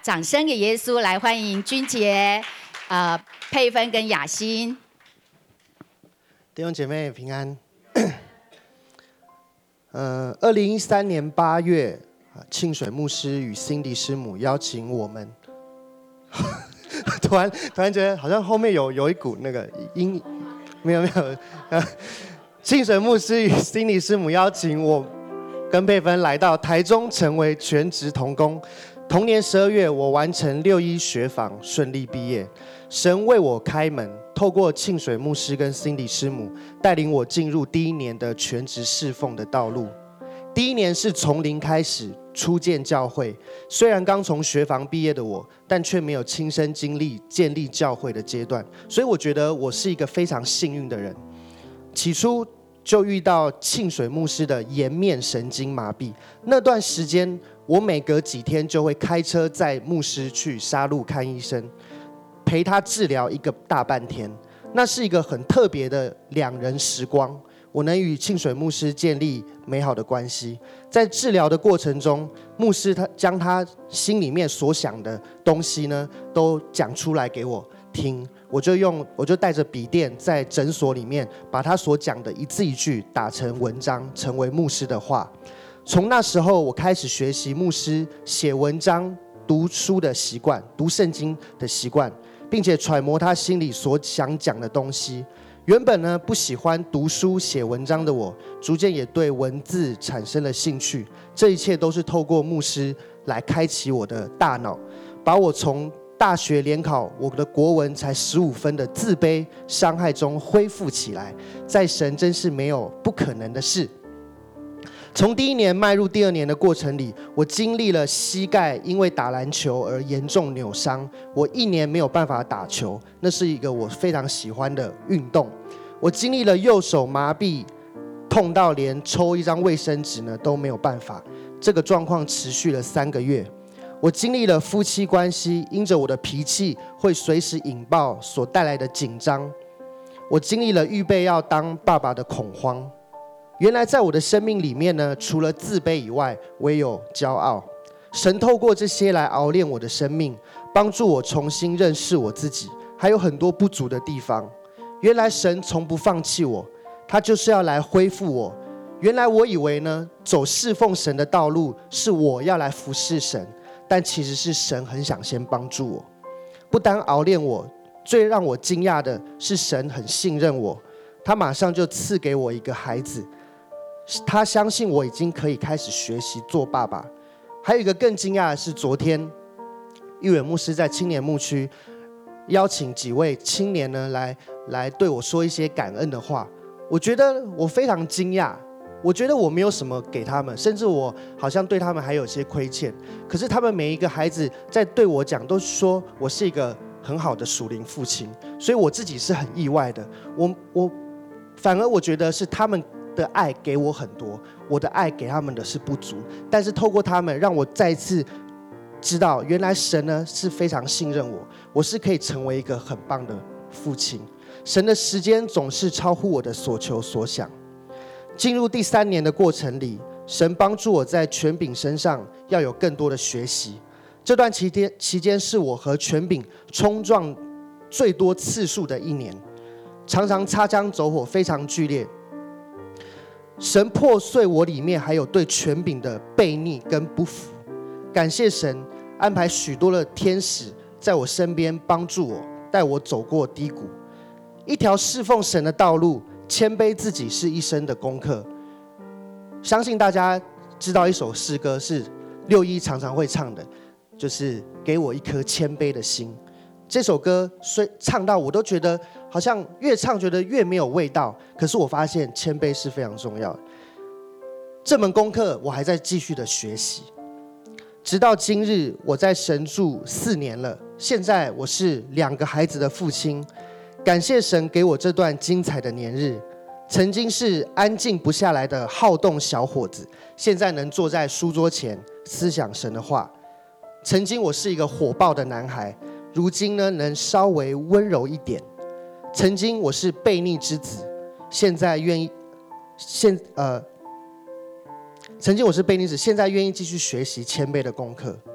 掌声给耶稣，来欢迎君杰、佩芬跟雅欣。 弟兄姐妹平安。2013年8月，庆水牧师与辛迪师母邀请我们，突然觉得好像后面有一股那个音，没有，庆水牧师与辛迪师母邀请我跟佩芬来到台中，成为全职同工。同年12月，我完成6一学坊，顺利毕业。神为我开门，透过庆水牧师跟辛迪师母带领我进入第1年的全职侍奉的道路。第1年是从零开始初建教会，虽然刚从学坊毕业的我，但却没有亲身经历建立教会的阶段，所以我觉得我是一个非常幸运的人。起初就遇到庆水牧师的颜面神经麻痹，那段时间我每隔几天就会开车载牧师去沙鹿看医生，陪他治疗1个大半天。那是一个很特别的2人时光，我能与庆水牧师建立美好的关系。在治疗的过程中，牧师他将他心里面所想的东西呢，都讲出来给我听。我就带着笔电在诊所里面，把他所讲的一字一句打成文章，成为牧师的话。从那时候，我开始学习牧师写文章、读书的习惯，读圣经的习惯，并且揣摩他心里所想讲的东西。原本呢不喜欢读书写文章的我，逐渐也对文字产生了兴趣。这一切都是透过牧师来开启我的大脑，把我从大学联考我的国文才15分的自卑伤害中恢复起来。在神真是没有不可能的事。从第1年迈入第2年的过程里，我经历了膝盖因为打篮球而严重扭伤，我1年没有办法打球，那是一个我非常喜欢的运动。我经历了右手麻痹，痛到连抽一张卫生纸呢都没有办法，这个状况持续了3个月。我经历了夫妻关系因着我的脾气会随时引爆所带来的紧张，我经历了预备要当爸爸的恐慌。原来在我的生命里面呢，除了自卑以外，我也有骄傲。神透过这些来熬炼我的生命，帮助我重新认识我自己，还有很多不足的地方。原来神从不放弃我，他就是要来恢复我。原来我以为呢，走侍奉神的道路是我要来服侍神，但其实是神很想先帮助我。不单熬炼我，最让我惊讶的是神很信任我，他马上就赐给我一个孩子。他相信我已经可以开始学习做爸爸。还有一个更惊讶的是，昨天玉远牧师在青年牧区邀请几位青年呢来对我说一些感恩的话。我觉得我非常惊讶，我觉得我没有什么给他们，甚至我好像对他们还有些亏欠。可是他们每一个孩子在对我讲，都说我是一个很好的属灵父亲，所以我自己是很意外的。我反而我觉得是他们的爱给我很多，我的爱给他们的是不足。但是透过他们，让我再次知道，原来神呢是非常信任我，我是可以成为一个很棒的父亲。神的时间总是超乎我的所求所想。进入第3年的过程里，神帮助我在权柄身上要有更多的学习。这段期间是我和权柄冲撞最多次数的1年，常常擦枪走火，非常剧烈。神破碎我里面还有对权柄的悖逆跟不服。感谢神安排许多的天使在我身边帮助我，带我走过低谷。一条侍奉神的道路，谦卑自己是一生的功课。相信大家知道一首诗歌是6一常常会唱的，就是给我一颗谦卑的心。这首歌唱到我都觉得好像越唱觉得越没有味道，可是我发现谦卑是非常重要的。这门功课我还在继续的学习，直到今日我在神住4年了，现在我是2个孩子的父亲。感谢神给我这段精彩的年日。曾经是安静不下来的好动小伙子，现在能坐在书桌前思想神的话。曾经我是一个火爆的男孩，如今呢能稍微温柔一点。曾经我是悖逆之子，现在愿意曾经我是悖逆子，现在愿意继续学习谦卑的功课。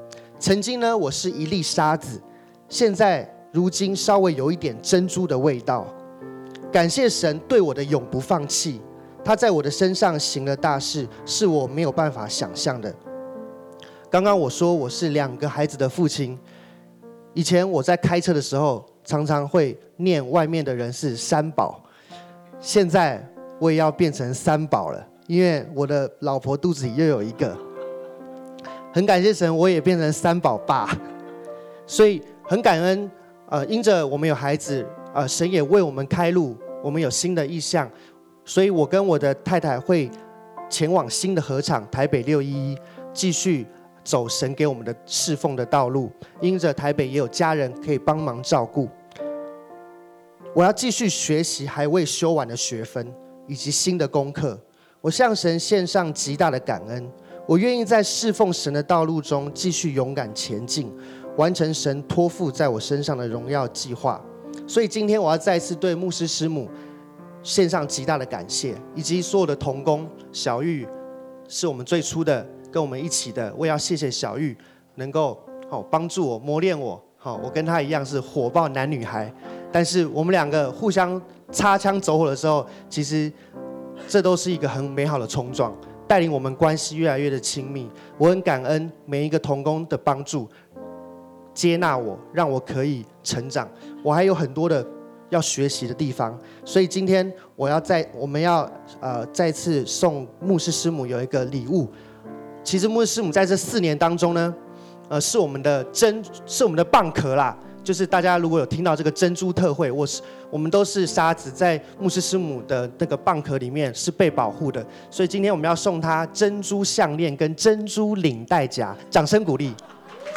曾经呢，我是一粒沙子，现在如今稍微有一点珍珠的味道。感谢神对我的永不放弃，他在我的身上行了大事，是我没有办法想象的。刚刚我说我是2个孩子的父亲，以前我在开车的时候，常常会念外面的人是3宝，现在我也要变成3宝了，因为我的老婆肚子里又有一个。很感谢神，我也变成3宝爸，所以很感恩。因着我们有孩子，神也为我们开路，我们有新的意向，所以我跟我的太太会前往新的禾场台北611，继续走神给我们的侍奉的道路。因着台北也有家人可以帮忙照顾，我要继续学习还未修完的学分以及新的功课。我向神献上极大的感恩，我愿意在侍奉神的道路中继续勇敢前进，完成神托付在我身上的荣耀计划。所以今天我要再次对牧师师母献上极大的感谢，以及所有的同工。小玉是我们最初的跟我们一起的，我也要谢谢小玉能够帮助我磨练我。我跟她一样是火爆男女孩，但是我们2个互相擦枪走火的时候，其实这都是一个很美好的冲撞，带领我们关系越来越的亲密。我很感恩每一个同工的帮助，接纳我，让我可以成长。我还有很多的要学习的地方，所以今天我们要再次送牧师师母有一个礼物。其实牧师师母在这4年当中呢，是我们的蚌壳啦。就是大家如果有听到这个珍珠特会，我们都是沙子，在牧师师母的那个蚌壳里面是被保护的，所以今天我们要送她珍珠项链跟珍珠领带夹，掌声鼓励。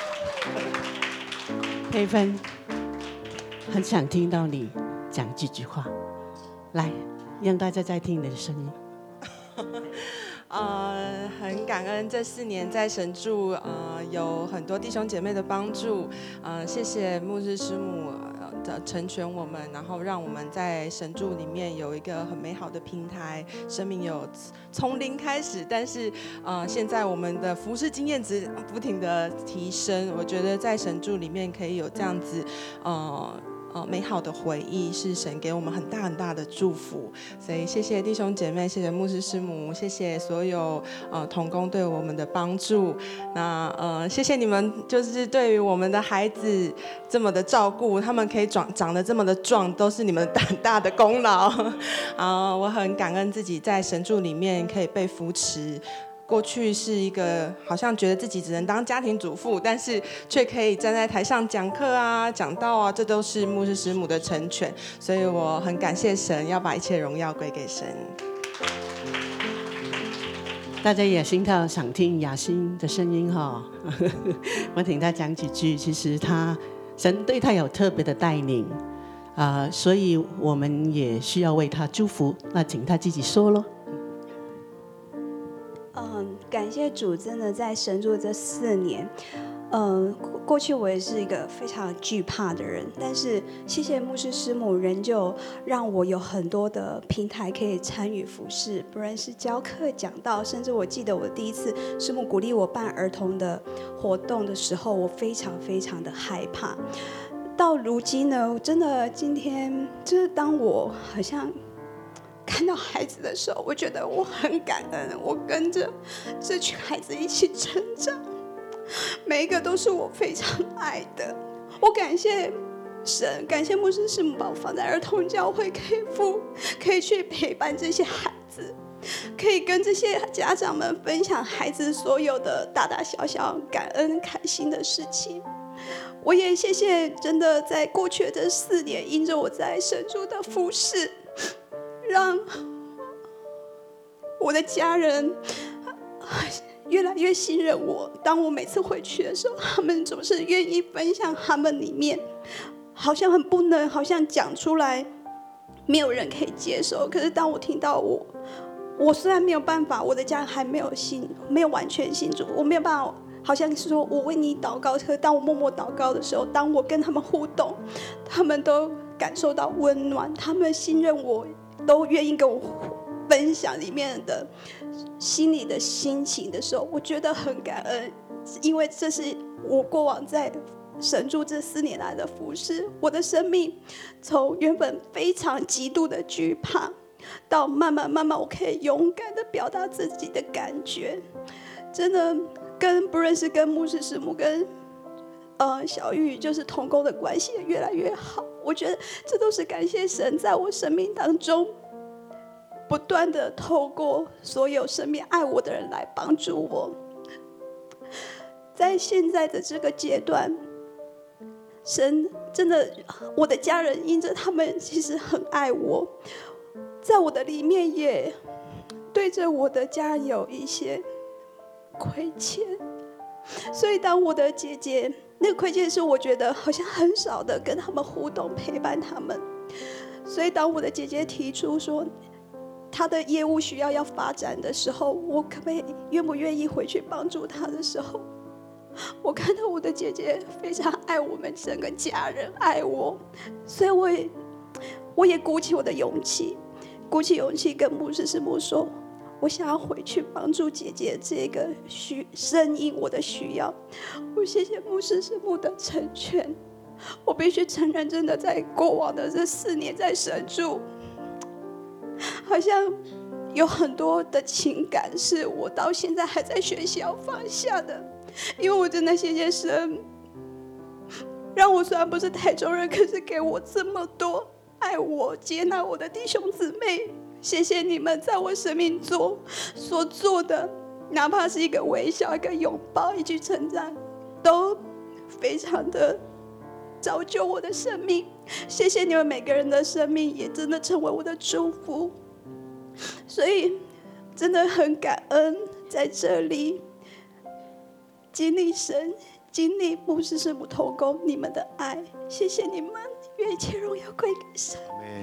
佩芬，很想听到你讲几句话，来，让大家再听你的声音。 很感恩这4年在神助，有很多弟兄姐妹的帮助，谢谢牧师师母的成全我们，然后让我们在神助里面有一个很美好的平台，生命有从零开始，但是现在我们的服事经验值不停的提升，我觉得在神助里面可以有这样子美好的回忆，是神给我们很大很大的祝福。所以谢谢弟兄姐妹，谢谢牧师师母，谢谢所有同工对我们的帮助。那谢谢你们，就是对于我们的孩子这么的照顾，他们可以长得这么的壮，都是你们很大的功劳。我很感恩自己在神助里面可以被扶持。过去是一个好像觉得自己只能当家庭主妇，但是却可以站在台上讲课啊、讲道啊，这都是牧师师母的成全，所以我很感谢神，要把一切荣耀归给神。 大家也心跳想听雅欣的声音哈，我听他讲几句。其实神对他有特别的带领所以我们也需要为他祝福。那请他自己说咯。 感谢主，真的在神助这4年，过去我也是一个非常惧怕的人，但是谢谢牧师师母，仍旧让我有很多的平台可以参与服事，不论是教课、讲道，甚至我记得我第一次师母鼓励我办儿童的活动的时候，我非常非常的害怕。到如今呢，真的今天就是当我好像看到孩子的时候，我觉得我很感恩，我跟着这群孩子一起成长，每一个都是我非常爱的。我感谢神，感谢牧师师母把我放在儿童教会，可以去陪伴这些孩子，可以跟这些家长们分享孩子所有的大大小小感恩开心的事情。我也谢谢真的在过去的这4年，因着我在神助的服事，让我的家人越来越信任我。当我每次回去的时候，他们总是愿意分享他们里面好像很不能，好像讲出来没有人可以接受。可是当我听到我虽然没有办法，我的家人还没有完全信主，我没有办法好像是说我为你祷告，可是当我默默祷告的时候，当我跟他们互动，他们都感受到温暖，他们信任我，都愿意跟我分享里面的心里的心情的时候，我觉得很感恩。 因为这是我过往在神助这4年来的服事，我的生命从原本非常极度的惧怕，到慢慢我可以勇敢的表达自己的感觉，真的不论是跟牧师师母跟小玉就是同工的关系也越来越好。我觉得这都是感谢神在我生命当中不断的透过所有身边爱我的人来帮助我。在现在的这个阶段，神真的，我的家人因着他们其实很爱我，在我的里面也对着我的家人有一些亏欠，所以当我的姐姐，那个亏欠是我觉得好像很少的跟他们互动陪伴他们，所以当我的姐姐提出说她的业务需要发展的时候，我可不可以愿不愿意回去帮助她的时候，我看到我的姐姐非常爱我们整个家人，爱我，所以我也鼓起我的勇气，跟牧师师母说，我想要回去帮助姐姐这个声音我的需要。我谢谢牧师师母的成全。我必须承认，真的在过往的这4年在神助，好像有很多的情感是我到现在还在学习要放下的。因为我真的谢谢神，让我虽然不是台中人，可是给我这么多爱我接纳我的弟兄姊妹。谢谢你们在我生命中所做的，哪怕是一个微笑、一个拥抱、一句称赞，都非常的造就我的生命。谢谢你们每个人的生命，也真的成为我的祝福。所以真的很感恩在这里经历神，经历牧师师母同工你们的爱，谢谢你们，愿一切荣耀归给神。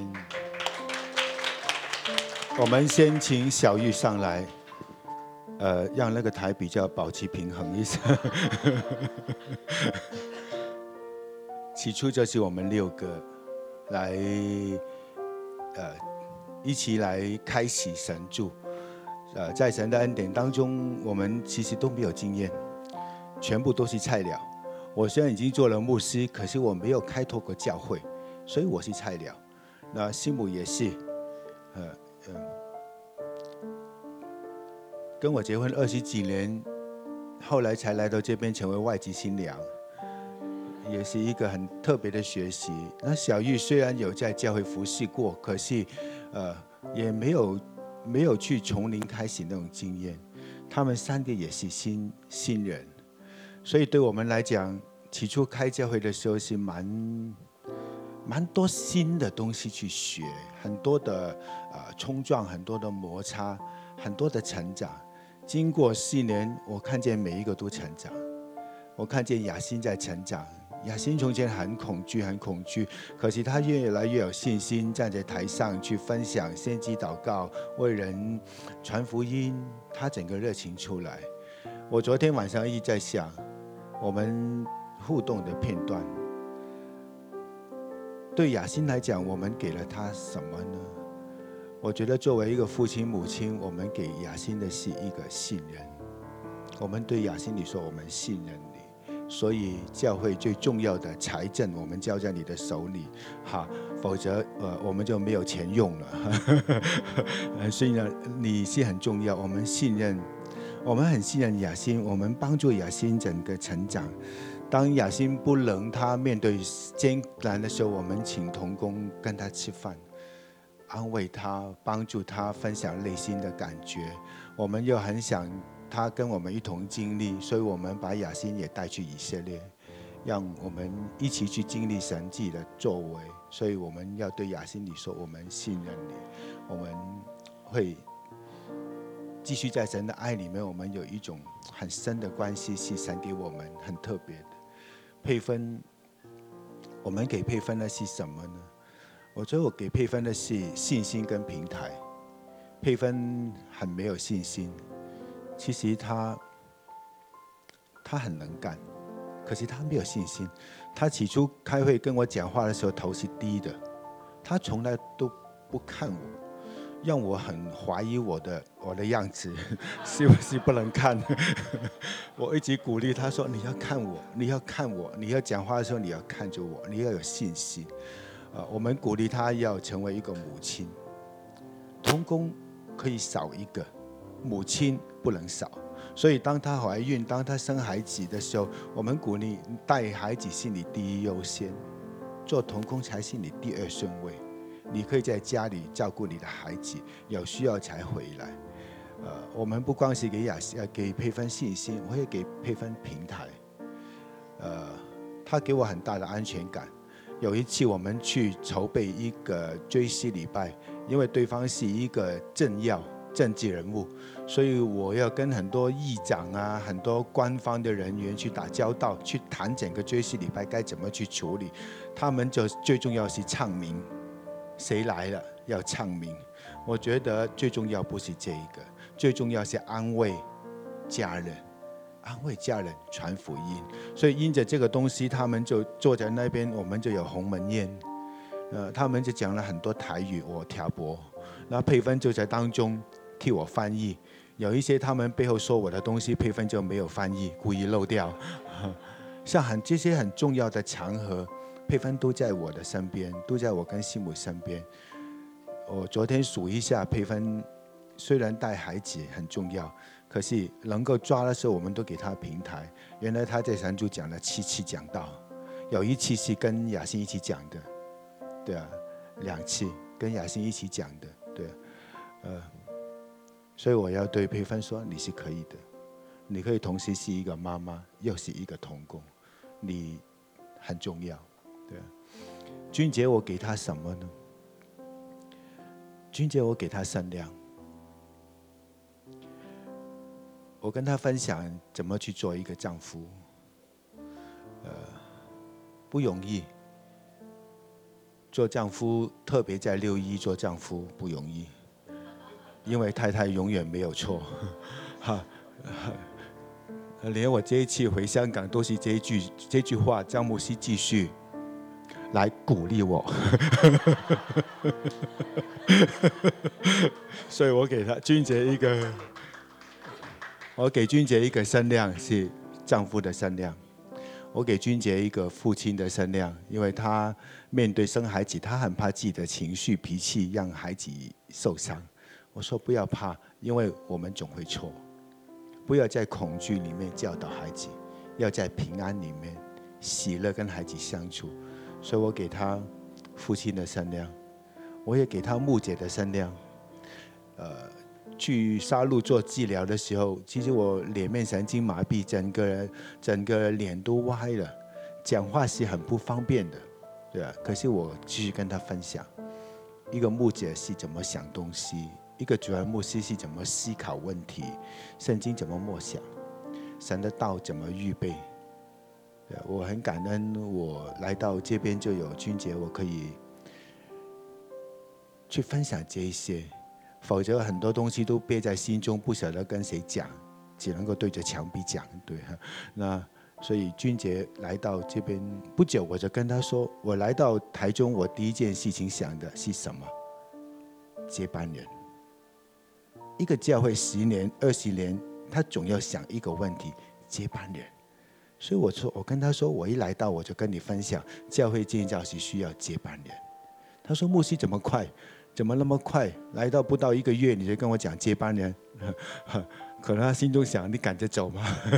我们先请小玉上来，让那个台比较保持平衡一下。起初就是我们6个来，一起来开启神助。在神的恩典当中，我们其实都没有经验。全部都是菜鸟。我虽然已经做了牧师，可是我没有开拓过教会，所以我是菜鸟。那师母也是，跟我结婚20几年，后来才来到这边成为外籍新娘，也是一个很特别的学习。那小玉虽然有在教会服侍过，可是也没有去从零开始那种经验。他们3个也是新人。所以对我们来讲，起初开教会的时候是蛮多新的东西去学，很多的冲撞，很多的摩擦，很多的成长。经过4年，我看见每一个都成长。我看见雅欣在成长，雅欣从前很恐惧，可是她越来越有信心，站在台上去分享先知祷告，为人传福音，她整个热情出来。我昨天晚上一直在想，我们互动的片段，对雅欣来讲，我们给了她什么呢？我觉得作为一个父亲母亲，我们给雅欣的是一个信任。我们对雅欣你说，我们信任你，所以教会最重要的财政，我们交在你的手里，好，否则我们就没有钱用了。所以呢，你是很重要，我们信任。我们很信任雅欣，我们帮助雅欣整个成长。当雅欣不能，她面对艰难的时候，我们请同工跟她吃饭，安慰她，帮助她分享内心的感觉。我们又很想她跟我们一同经历，所以我们把雅欣也带去以色列，让我们一起去经历神迹的作为。所以我们要对雅欣你说，我们信任你，我们会继续在神的爱里面，我们有一种很深的关系，是神给我们很特别的。佩芬，我们给佩芬的是什么呢？我觉得我给佩芬的是信心跟平台。佩芬很没有信心，其实他很能干，可是他没有信心。他起初开会跟我讲话的时候，头是低的，他从来都不看我。 让我很怀疑我的样子是不是不能看。我一直鼓励他说：“你要看我，你要看我，你要讲话的时候你要看着我，你要有信心。”我们鼓励他要成为一个母亲，同工可以少一个，母亲不能少。所以当她怀孕，当她生孩子的时候，我们鼓励带孩子是你第一优先，做同工才是你第二顺位。你可以在家里照顾你的孩子，有需要才回来。我们不光是给佩芬信心，我也给佩芬平台。他给我很大的安全感。有一次我们去筹备一个追思礼拜，因为对方是一个政治人物，所以我要跟很多议长啊、很多官方的人员去打交道，去谈整个追思礼拜该怎么去处理。他们就最重要是唱名。谁来了要唱名，我觉得最重要不是这一个，最重要是安慰家人，传福音。所以因着这个东西，他们就坐在那边，我们就有鸿门宴。他们就讲了很多台语，我挑拨，然后佩芬就在当中替我翻译。有一些他们背后说我的东西，佩芬就没有翻译，故意漏掉。像这些很重要的场合，佩芬都在我的身边，都在我跟西母身边。我昨天数一下，佩芬虽然带孩子很重要，可是能够抓的时候，我们都给他平台。原来他在山猪讲了7次讲道，有一次是跟雅欣一起讲的，对啊，2次跟雅欣一起讲的，对啊，所以我要对佩芬说，你是可以的，你可以同时是一个妈妈，又是一个同工，你很重要。对啊，君杰我给他什么呢？君杰我给他善良，我跟他分享怎么去做一个丈夫，不容易。做丈夫，特别在6·1做丈夫不容易，因为太太永远没有错，连我这一次回香港都是这句话，张牧师继续来鼓励我，所以我给他君杰一个，我给君杰一个身量是丈夫的身量，我给君杰一个父亲的身量，因为他面对生孩子，他很怕自己的情绪脾气让孩子受伤。我说不要怕，因为我们总会错，不要在恐惧里面教导孩子，要在平安里面喜乐跟孩子相处。所以我给他父亲的身量，我也给他牧者的身量。去沙鹿做治疗的时候，其实我脸面神经麻痹，整个脸都歪了，讲话是很不方便的，对啊。可是我继续跟他分享，一个牧者是怎么想东西，一个主任牧师是怎么思考问题，圣经怎么默想，神的道怎么预备。我很感恩，我来到这边就有君杰，我可以去分享这一些，否则很多东西都憋在心中，不晓得跟谁讲，只能够对着墙壁讲，对。那所以君杰来到这边不久，我就跟他说，我来到台中，我第一件事情想的是什么？接班人。一个教会10年、20年，他总要想一个问题：接班人。所以我跟他说，我一来到我就跟你分享，教会建造是需要接班人。他说牧师怎么快？怎么那么快？来到不到1个月你就跟我讲接班人？可能他心中想，你赶着走吗？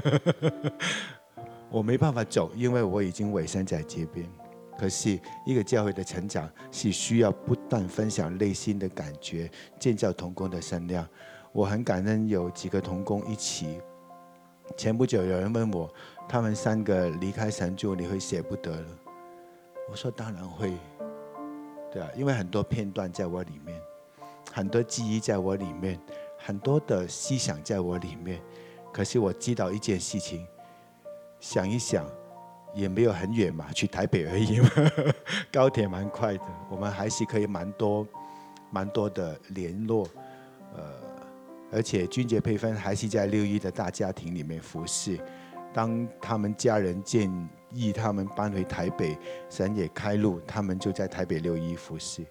我没办法走，因为我已经委身在这边。可是一个教会的成长是需要不断分享内心的感觉，建造同工的身量。我很感恩有几个同工一起。前不久有人问我，他们3个离开神助，你会舍不得了？我说当然会，对啊，因为很多片段在我里面，很多记忆在我里面，很多的思想在我里面。可是我知道一件事情，想一想也没有很远嘛，去台北而已嘛，高铁蛮快的，我们还是可以蛮多的联络，而且君杰佩芬还是在6·1的大家庭里面服侍。当他们家人建议他们搬回台北，神也开路，他们就在台北6·1服侍。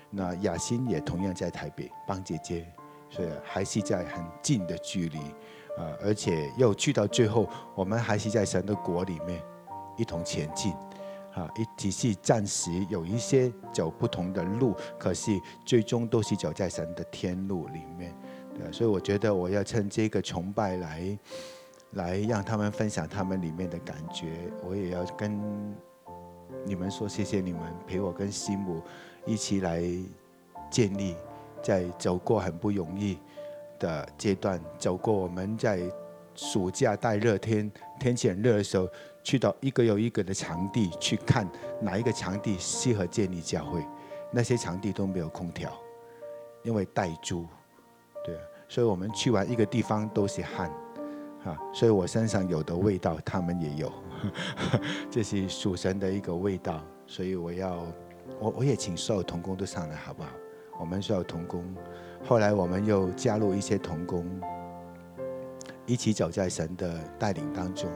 那雅欣也同样在台北帮姐姐，所以还是在很近的距离，而且又去到最后，我们还是在神的国里面一同前进。只是暂时有一些走不同的路，可是最终都是走在神的天路里面。所以我觉得我要趁这个崇拜来让他们分享他们里面的感觉。我也要跟你们说谢谢你们陪我跟西姆一起来建立，在走过很不容易的阶段，走过我们在暑假大热天天气很热的时候，去到一个又一个的场地去看哪一个场地适合建立教会，那些场地都没有空调，因为代租，对，所以我们去完一个地方都是汗，所以我身上有的味道他们也有，这是属神的一个味道，所以我也请所有同工都上来好不好？我们所有同工，后来我们又加入一些同工，一起走在神的带领当中。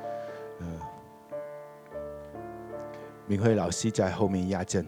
明慧老师在后面压阵，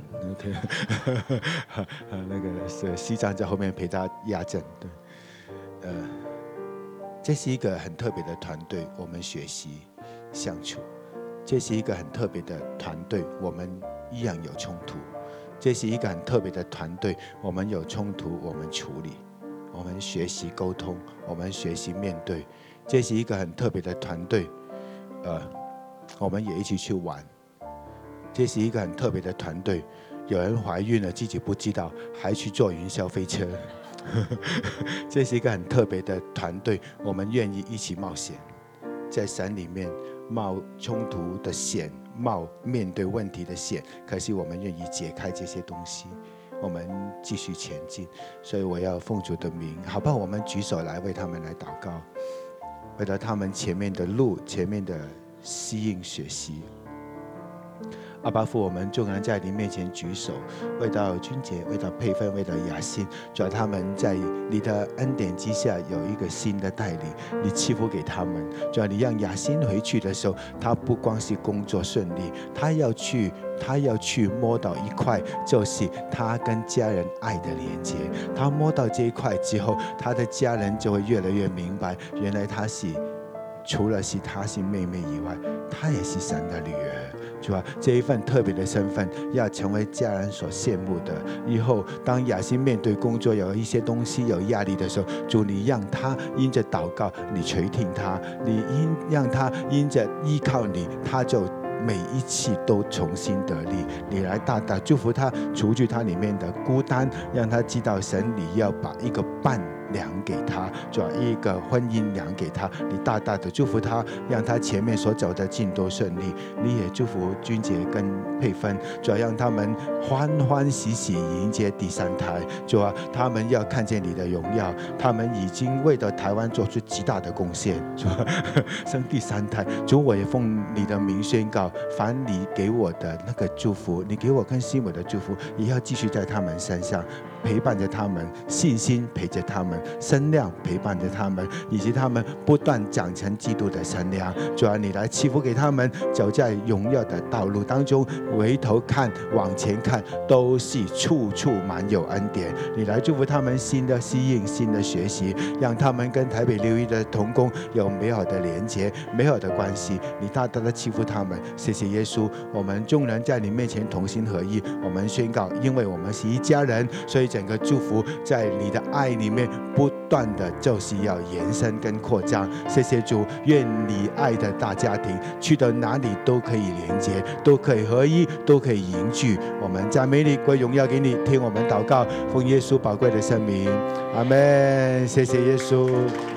那个是西藏在后面陪他压阵，对，这是一个很特别的团队，我们学习相处。这是一个很特别的团队，我们依然有冲突。这是一个很特别的团队，我们有冲突，我们处理，我们学习沟通，我们学习面对。这是一个很特别的团队，我们也一起去玩。这是一个很特别的团队，有人怀孕了自己不知道，还去坐云霄飞车。这是一个很特别的团队，我们愿意一起冒险，在神里面冒冲突的险，冒面对问题的险，可是我们愿意解开这些东西，我们继续前进。所以我要奉主的名，好不好？我们举手来为他们来祷告，为了他们前面的路，前面的适应学习。阿爸父，我们众人在你面前举手，为到君杰，为到佩芬，为到雅欣，主要他们在你的恩典之下有一个新的带领，你赐福给他们。主要你让雅欣回去的时候，他不光是工作顺利，他要去摸到一块，就是他跟家人爱的连接。他摸到这一块之后，他的家人就会越来越明白，原来他是除了是他是妹妹以外，他也是神的女儿。主啊，这一份特别的身份要成为家人所羡慕的。以后当雅欣面对工作有一些东西有压力的时候，主你让他因着祷告你垂听他，你让他因着依靠你，他就每一次都重新得力。你来大大祝福他，除去他里面的孤单，让他知道神你要把一个伴量给他，主要一个婚姻量给他，你大大的祝福他，让他前面所走的尽都顺利。你也祝福君杰跟佩芬，主要让他们欢欢喜喜迎接第三胎。主要他们要看见你的荣耀，他们已经为了台湾做出极大的贡献。主要生第三胎，主我也奉你的名宣告，凡你给我的那个祝福，你给我跟西姆的祝福，也要继续在他们身上陪伴着他们，信心陪着他们，身量陪伴着他们，以及他们不断长成基督的身量。主啊，你来赐福给他们，走在荣耀的道路当中，回头看往前看，都是处处满有恩典。你来祝福他们新的适应，新的学习，让他们跟台北6·1的同工有美好的连结，美好的关系。你大大的赐福他们。谢谢耶稣，我们众人在你面前同心合意，我们宣告，因为我们是一家人，所以整个祝福在你的爱里面不断的就是要延伸跟扩张。谢谢主，愿你爱的大家庭去到哪里都可以连接，都可以合一，都可以凝聚。我们赞美你，归荣耀给你，听我们祷告，奉耶稣宝贵的圣名，阿们。谢谢耶稣。